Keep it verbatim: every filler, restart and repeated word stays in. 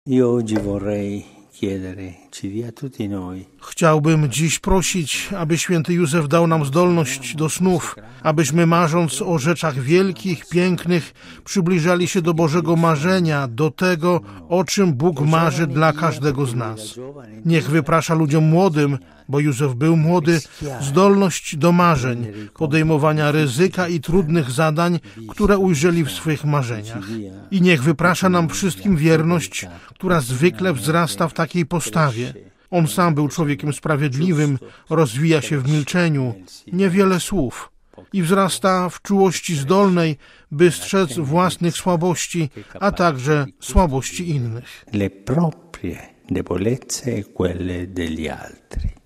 Chciałbym dziś prosić, aby święty Józef dał nam zdolność do snów, abyśmy marząc o rzeczach wielkich, pięknych, przybliżali się do Bożego marzenia, do tego, o czym Bóg marzy dla każdego z nas. Niech wyprasza ludziom młodym, bo Józef był młody, zdolność do marzeń, podejmowania ryzyka i trudnych zadań, które ujrzeli w swych marzeniach. I niech wyprasza nam wszystkim wierność, która zwykle wzrasta w takiej postawie. On sam był człowiekiem sprawiedliwym, rozwija się w milczeniu, niewiele słów i wzrasta w czułości zdolnej, by strzec własnych słabości, a także słabości innych. Le proprie debolezze e quelle degli altri.